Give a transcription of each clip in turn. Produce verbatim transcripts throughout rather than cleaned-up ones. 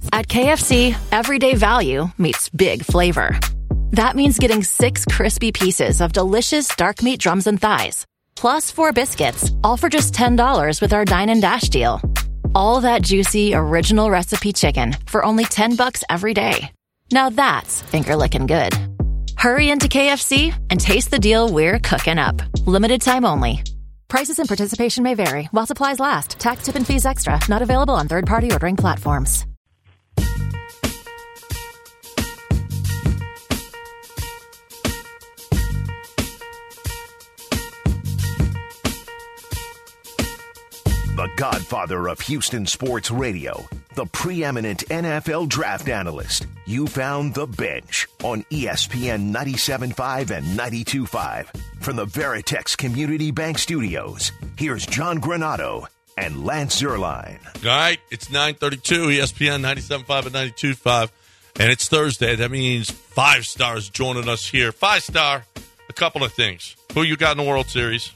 At K F C, everyday value meets big flavor. That means getting six crispy pieces of delicious dark meat drums and thighs, plus four biscuits, all for just ten dollars with our Dine and Dash deal. All that juicy, original recipe chicken for only ten bucks every day. Now that's finger-licking good. Hurry into K F C and taste the deal we're cooking up. Limited time only. Prices and participation may vary while supplies last. Tax, tip, and fees extra. Not available on third-party ordering platforms. The godfather of Houston sports radio, the preeminent N F L draft analyst. You found The Bench on E S P N ninety-seven point five and ninety-two point five. From the Veritex Community Bank Studios, here's John Granato and Lance Zierlein. All right, it's nine thirty-two, E S P N ninety-seven point five and ninety-two point five, and it's Thursday. That means five stars joining us here. Five star, a couple of things. Who you got in the World Series?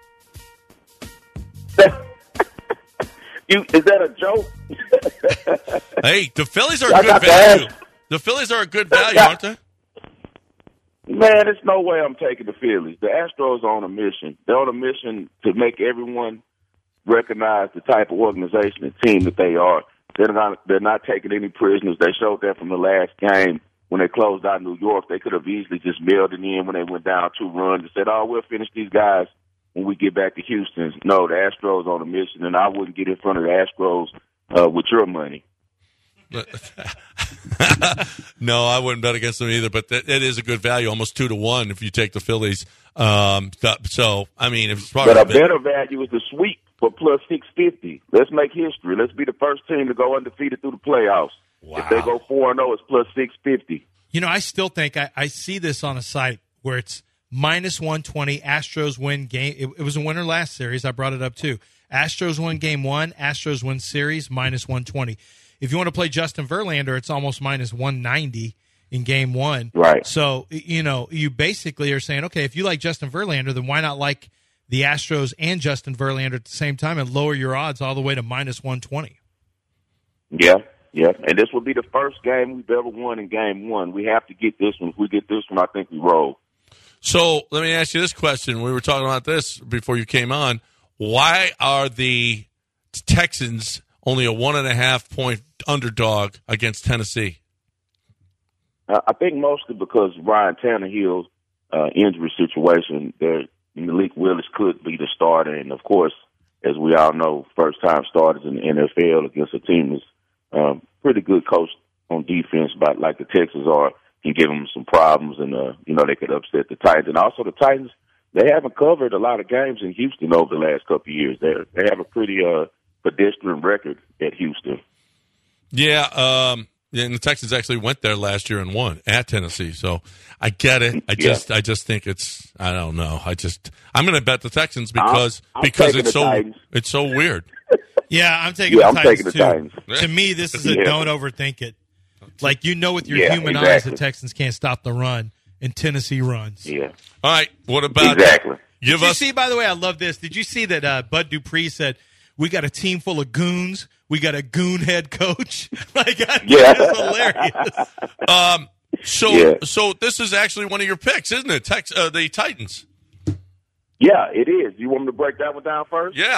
You, is that a joke? Hey, the Phillies are a good value. The Phillies are a good value, aren't they? Man, there's no way I'm taking the Phillies. The Astros are on a mission. They're on a mission to make everyone recognize the type of organization and team that they are. They're not, they're not taking any prisoners. They showed that from the last game when they closed out New York. They could have easily just mailed it in when they went down two runs and said, oh, we'll finish these guys when we get back to Houston. No, the Astros on a mission, and I wouldn't get in front of the Astros uh, with your money. No, I wouldn't bet against them either, but it is a good value, almost two to one if you take the Phillies. Um, so, I mean, if it's but a better value is the sweep for plus six fifty. Let's make history. Let's be the first team to go undefeated through the playoffs. Wow. If they go four and oh, it's plus six fifty. You know, I still think I, I see this on a site where it's minus one twenty, Astros win game. It, it was a winner last series. I brought it up too. Astros win game one, Astros win series, minus one twenty. If you want to play Justin Verlander, it's almost minus one ninety in game one. Right. So, you know, you basically are saying, okay, if you like Justin Verlander, then why not like the Astros and Justin Verlander at the same time and lower your odds all the way to minus one twenty? Yeah, yeah. And this will be the first game we've ever won in game one. We have to get this one. If we get this one, I think we roll. So let me ask you this question. We were talking about this before you came on. Why are the Texans only a one and a half point underdog against Tennessee? Uh, I think mostly because Ryan Tannehill's uh, injury situation, there, Malik Willis could be the starter. And, of course, as we all know, first-time starters in the N F L against a team that's um, pretty good coach on defense, but like the Texans are, can give them some problems, and, uh, you know, they could upset the Titans. And also the Titans, they haven't covered a lot of games in Houston over the last couple of years. They they have a pretty uh, pedestrian record at Houston. Yeah, um, and the Texans actually went there last year and won at Tennessee. So I get it. I just yeah. I just think it's I don't know. I just I'm going to bet the Texans because I'm, I'm because it's so Titans. it's so weird. Yeah, I'm taking yeah, the I'm Titans taking the too. Titans. To me, this is a yeah. don't overthink it. Like, you know with your yeah, human exactly. eyes the Texans can't stop the run, and Tennessee runs. Yeah. All right. What about exactly? Give Did us. You see, by the way, I love this. Did you see that uh, Bud Dupree said, we got a team full of goons. We got a goon head coach. Like, I mean, yeah. it's hilarious. Um. So Yeah. so this is actually one of your picks, isn't it? Tex, uh, the Titans. Yeah, it is. You want me to break that one down first? Yeah.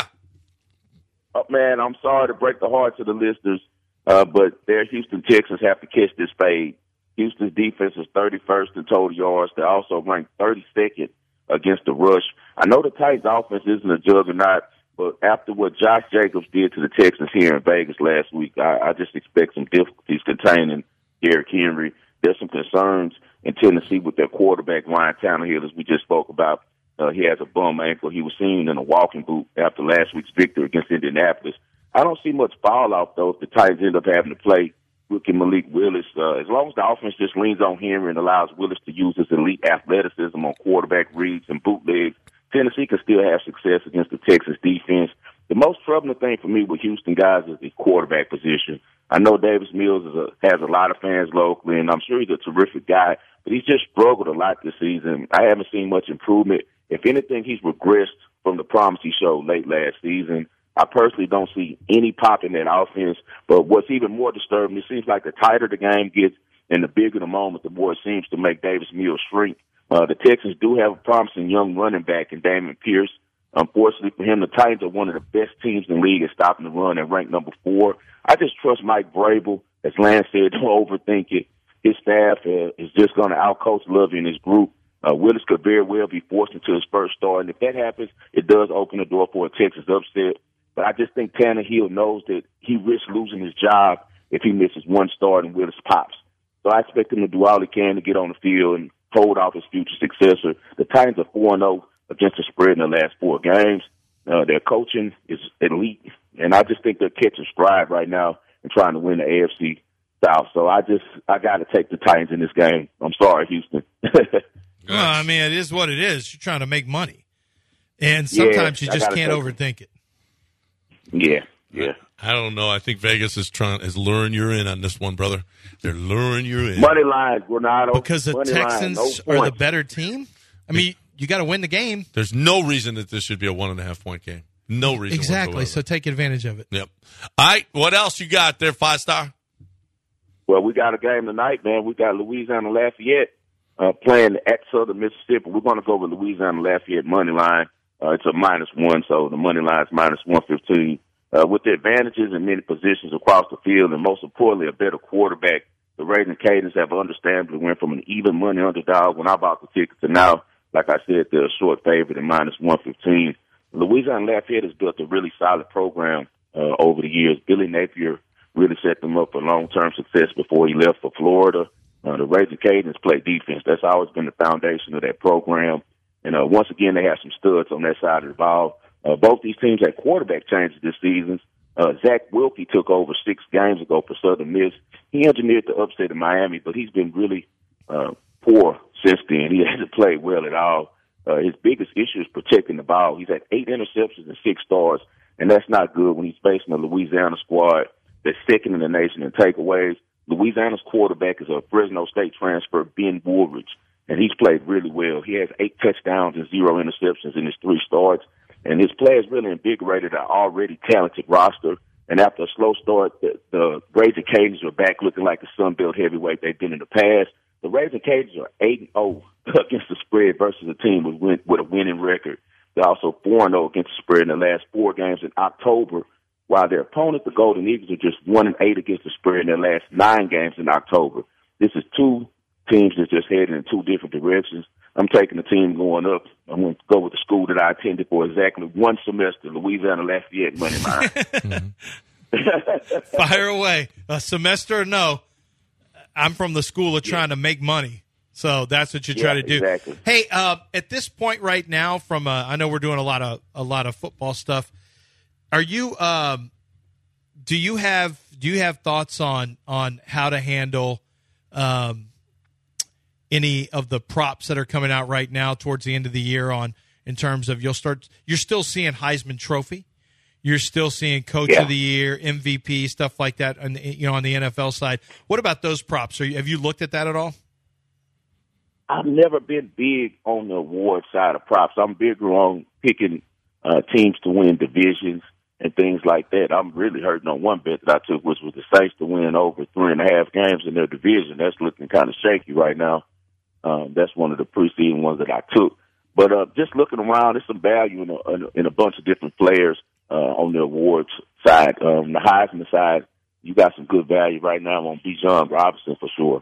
Oh, man, I'm sorry to break the hearts of the listeners, uh, but their Houston Texans have to catch this fade. Houston's defense is thirty-first in total yards. They're also ranked thirty-second against the rush. I know the Titans' offense isn't a juggernaut, but after what Josh Jacobs did to the Texans here in Vegas last week, I, I just expect some difficulties containing Derrick Henry. There's some concerns in Tennessee with their quarterback, Ryan Tannehill, as we just spoke about. Uh, he has a bum ankle. He was seen in a walking boot after last week's victory against Indianapolis. I don't see much fallout, though, if the Titans end up having to play rookie Malik Willis. Uh, as long as the offense just leans on Henry and allows Willis to use his elite athleticism on quarterback reads and bootlegs, Tennessee can still have success against the Texas defense. The most troubling thing for me with Houston guys is the quarterback position. I know Davis Mills is a, has a lot of fans locally, and I'm sure he's a terrific guy, but he's just struggled a lot this season. I haven't seen much improvement. If anything, he's regressed from the promise he showed late last season. I personally don't see any pop in that offense. But what's even more disturbing, it seems like the tighter the game gets and the bigger the moment, the more it seems to make Davis Mills shrink. Uh, the Texans do have a promising young running back in Damian Pierce. Unfortunately for him, the Titans are one of the best teams in the league at stopping the run and ranked number four. I just trust Mike Vrabel. As Lance said, don't overthink it. His staff uh, is just going to outcoach Lovie and his group. Uh, Willis could very well be forced into his first start, and if that happens, it does open the door for a Texas upset. But I just think Tannehill knows that he risks losing his job if he misses one start and Willis pops. So I expect him to do all he can to get on the field and hold off his future successor. The Titans are four and oh against the spread in the last four games. Uh, their coaching is elite, and I just think they're catching stride right now and trying to win the A F C South. So I just I got to take the Titans in this game. I'm sorry, Houston. Well, I mean, it is what it is. You're trying to make money, and sometimes yeah, you just can't overthink it. Yeah, yeah. I don't know. I think Vegas is trying is luring you in on this one, brother. They're luring you in. Money line, Granado. Because the Money Texans line, no are the better team. I mean, you got to win the game. There's no reason that this should be a one and a half point game. No reason. Exactly. Whatsoever. So take advantage of it. Yep. All right. What else you got there, Five Star? Well, we got a game tonight, man. We got Louisiana Lafayette uh, playing at Southern Mississippi. We're going to go with Louisiana Lafayette money line. Uh, it's a minus one, so the money line is minus one fifteen. Uh, with the advantages in many positions across the field, and most importantly, a better quarterback, the Raging Cajuns have understandably went from an even money underdog when I bought the ticket to now, like I said, they're a short favorite at minus one fifteen. Louisiana Lafayette has built a really solid program uh, over the years. Billy Napier really set them up for long-term success before he left for Florida. Uh, the Raging Cajuns play defense. That's always been the foundation of that program. And uh, once again, they have some studs on that side of the ball. Uh, both these teams had quarterback changes this season. Uh, Zach Wilkie took over six games ago for Southern Miss. He engineered the upset in Miami, but he's been really uh, poor since then. He hasn't played well at all. Uh, his biggest issue is protecting the ball. He's had eight interceptions and six starts, and that's not good when he's facing a Louisiana squad that's second in the nation in takeaways. Louisiana's quarterback is a Fresno State transfer, Ben Woolridge, and he's played really well. He has eight touchdowns and zero interceptions in his three starts. And his play has really invigorated an already talented roster. And after a slow start, the, the Raging Cajuns are back looking like the Sun Belt heavyweight they've been in the past. The Raging Cajuns are eight and oh against the spread versus a team with, win, with a winning record. They're also four and oh against the spread in the last four games in October, while their opponent, the Golden Eagles, are just one and eight against the spread in their last nine games in October. This is two teams that just headed in two different directions. I'm taking the team going up. I'm going to go with the school that I attended for exactly one semester, Louisiana Lafayette money line. Fire away. A semester or no, I'm from the school of trying yeah. to make money. So that's what you try yeah, to do. Exactly. Hey, uh, at this point right now, from uh, I know we're doing a lot of a lot of football stuff. Are you? Um, do you have do you have thoughts on on how to handle Um, any of the props that are coming out right now towards the end of the year on in terms of you'll start you're still seeing Heisman Trophy, you're still seeing Coach yeah. of the Year, M V P, stuff like that on the, you know on the N F L side. What about those props? Are you, have you looked at that at all? I've never been big on the award side of props. I'm bigger on picking uh, teams to win divisions and things like that. I'm really hurting on one bet that I took, which was the Saints to win over three and a half games in their division. That's looking kind of shaky right now. Um, that's one of the preceding ones that I took. But uh, just looking around, there's some value in a, in a bunch of different players uh, on the awards side. Um, the Heisman side, you got some good value right now on Bijan Robinson for sure.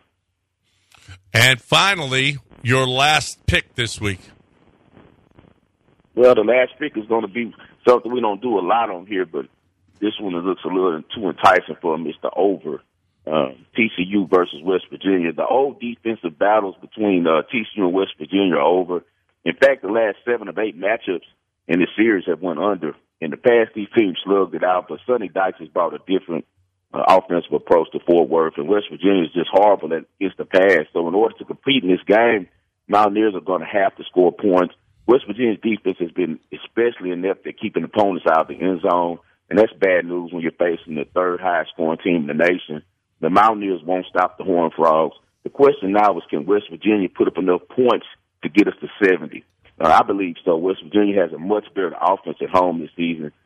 And finally, your last pick this week. Well, the last pick is going to be something we don't do a lot on here, but this one looks a little too enticing for me. It's the over. Um, T C U versus West Virginia. The old defensive battles between uh, T C U and West Virginia are over. In fact, the last seven of eight matchups in the series have went under. In the past, these teams slugged it out, but Sonny Dykes has brought a different uh, offensive approach to Fort Worth, and West Virginia is just horrible against the pass. So in order to compete in this game, Mountaineers are going to have to score points. West Virginia's defense has been especially inept at keeping opponents out of the end zone, and that's bad news when you're facing the third highest scoring team in the nation. The Mountaineers won't stop the Horned Frogs. The question now is, can West Virginia put up enough points to get us to seventy? Uh, I believe so. West Virginia has a much better offense at home this season.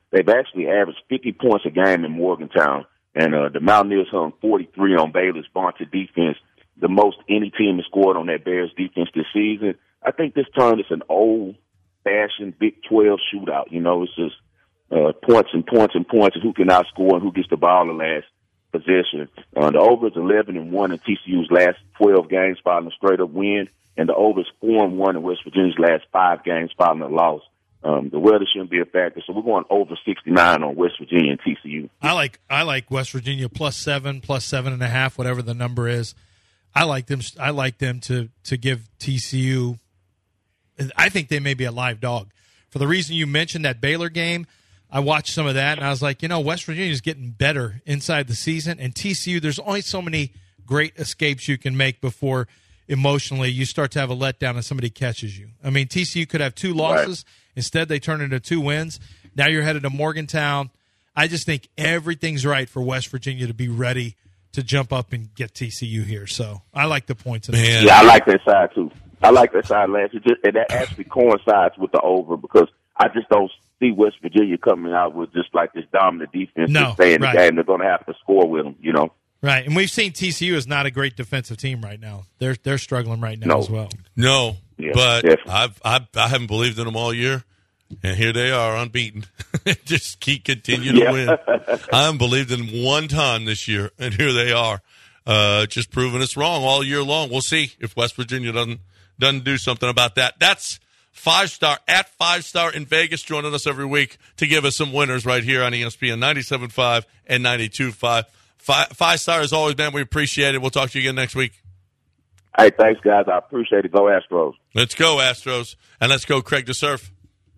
they've actually averaged fifty points a game in Morgantown. And uh, the Mountaineers hung forty-three on Baylor's vaunted defense, the most any team has scored on that Bears defense this season. I think this turn is an old-fashioned Big twelve shootout. You know, it's just uh, points and points and points, and who can outscore and who gets the ball the last possession. Uh, the over is eleven and one in T C U's last twelve games following a straight-up win, and the over is four and one in West Virginia's last five games following a loss. Um, the weather shouldn't be a factor, so we're going over sixty-nine on West Virginia and T C U. I like I like West Virginia plus seven, plus seven and a half, whatever the number is. I like them. I like them to to give T C U. I think they may be a live dog for the reason you mentioned that Baylor game. I watched some of that and I was like, you know, West Virginia is getting better inside the season, and T C U. There's only so many great escapes you can make before emotionally you start to have a letdown and somebody catches you. I mean, T C U could have two losses. Right. Instead, they turn into two wins. Now you're headed to Morgantown. I just think everything's right for West Virginia to be ready to jump up and get T C U here. So I like the points. In Man. Yeah, I like that side, too. I like that side, Lance. It just, and that actually coincides with the over because I just don't see West Virginia coming out with just like this dominant defense no, to stay in right. the game. They're going to have to score with them, you know. Right, and we've seen T C U is not a great defensive team right now. They're they're struggling right now no. as well. No, yeah, but definitely. I've, I've I haven't believed in them all year, and here they are unbeaten. Just keep continue to yeah. win. I haven't believed in them one time this year, and here they are, uh, just proving us wrong all year long. We'll see if West Virginia doesn't doesn't do something about that. That's Five Star at Five Star in Vegas, joining us every week to give us some winners right here on E S P N ninety-seven point five and ninety-two point five. Five, five Star as always, man. We appreciate it. We'll talk to you again next week. Hey, thanks, guys. I appreciate it. Go Astros. Let's go, Astros. And let's go, Craig DeSurf.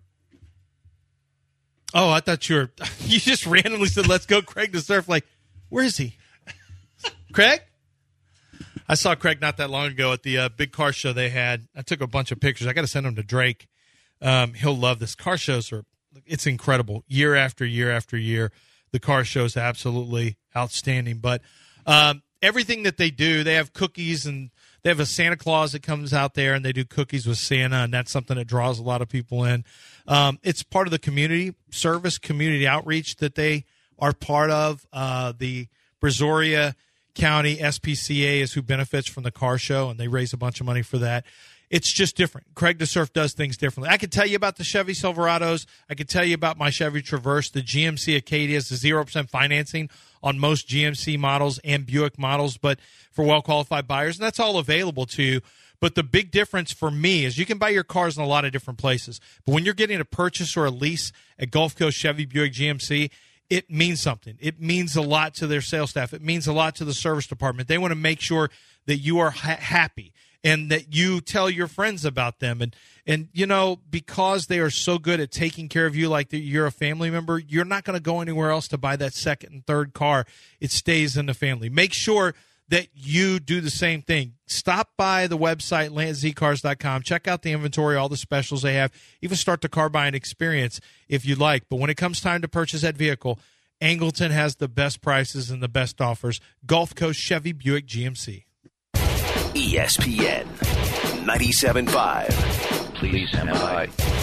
Oh, I thought you were – you just randomly said, let's go, Craig DeSurf. Like, where is he? Craig? I saw Craig not that long ago at the uh, big car show they had. I took a bunch of pictures. I got to send them to Drake. Um, he'll love this. Car shows are – it's incredible. Year after year after year. The car show is absolutely outstanding. But um, everything that they do, they have cookies, and they have a Santa Claus that comes out there, and they do cookies with Santa, and that's something that draws a lot of people in. Um, it's part of the community service, community outreach that they are part of. Uh, the Brazoria County S P C A is who benefits from the car show, and they raise a bunch of money for that. It's just different. Craig DeSurf does things differently. I could tell you about the Chevy Silverados. I could tell you about my Chevy Traverse, the G M C Acadias, the zero percent financing on most G M C models and Buick models, but for well-qualified buyers, and that's all available to you. But the big difference for me is you can buy your cars in a lot of different places, but when you're getting a purchase or a lease at Gulf Coast Chevy Buick G M C, it means something. It means a lot to their sales staff. It means a lot to the service department. They want to make sure that you are ha- happy. And that you tell your friends about them. And, and you know, because they are so good at taking care of you like the, you're a family member, you're not going to go anywhere else to buy that second and third car. It stays in the family. Make sure that you do the same thing. Stop by the website, lance z cars dot com. Check out the inventory, all the specials they have. Even start the car buying experience if you'd like. But when it comes time to purchase that vehicle, Angleton has the best prices and the best offers. Gulf Coast Chevy Buick G M C. E S P N ninety-seven point five. Please stand by.